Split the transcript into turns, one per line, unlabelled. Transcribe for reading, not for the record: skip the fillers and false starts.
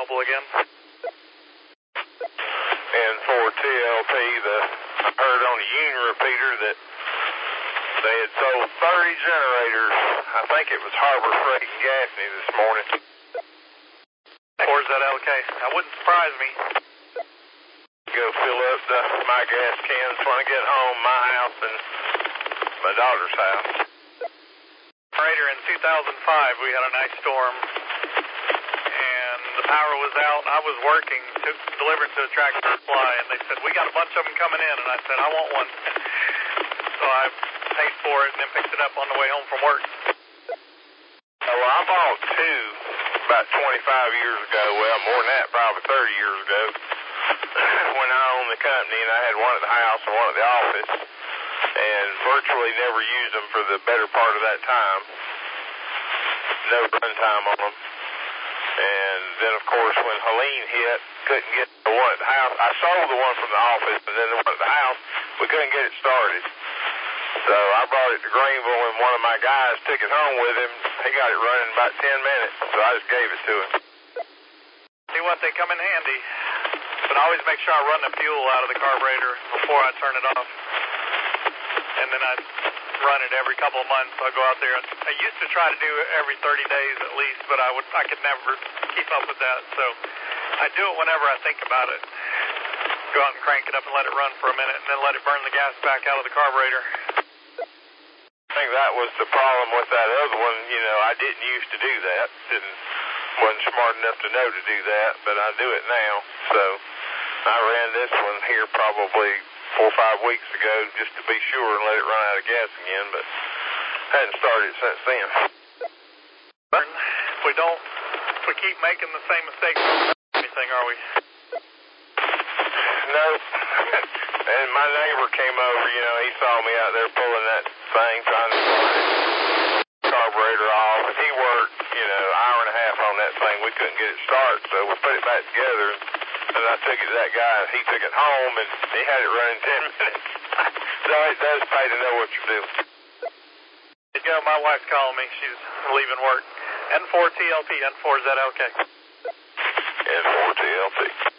Mobile again.
And for TLP, I heard on the Union repeater that they had sold 30 generators. I think it was Harbor Freight and Gaffney this morning.
Where's that LK? That wouldn't surprise me.
Go fill up my gas cans when I get home, my house and my daughter's house.
Generator in 2005, we had a nice storm, and the power was out. I was working, delivering to a Tractor Supply, and they said, we got a bunch of them coming in, and I said, I want one. So I paid for it and then picked it up on the way home from work.
Well, I bought two about 25 years ago. Well, more than that, probably 30 years ago. When I owned the company, and I had one at the house and one at the office, and virtually never used them for the better part of that time. No run time on them. And then, of course, when Helene hit, couldn't get the one at the house. I sold the one from the office, and then the one at the house, we couldn't get it started. So I brought it to Greenville, and one of my guys took it home with him. He got it running in about 10 minutes, so I just gave it to him.
See what, they come in handy. But I always make sure I run the fuel out of the carburetor before I turn it off. And then I run it every couple of months. I'll go out there. I used to try to do it every 30 days at least, but I could never keep up with that. So I do it whenever I think about it. Go out and crank it up and let it run for a minute, and then let it burn the gas back out of the carburetor.
I think that was the problem with that other one. You know, I didn't used to do that. Wasn't smart enough to know to do that, but I do it now. So I ran this one here probably 4 or 5 weeks ago just to be sure and let it run out of gas again, but hadn't started it since then.
If we keep making the same mistakes, anything, are we?
No. And my neighbor came over, you know, he saw me out there pulling that thing, trying to start it, carburetor off, and he worked, you know, an hour and a half on that thing. We couldn't get it started, so we put it back together, and I took it to that guy, and he took it home, and he had it running 10 minutes. So it does pay to know what you're doing.
You know, my wife's calling me. She's leaving work. N4 TLP, N4 ZLK.
N4 TLP.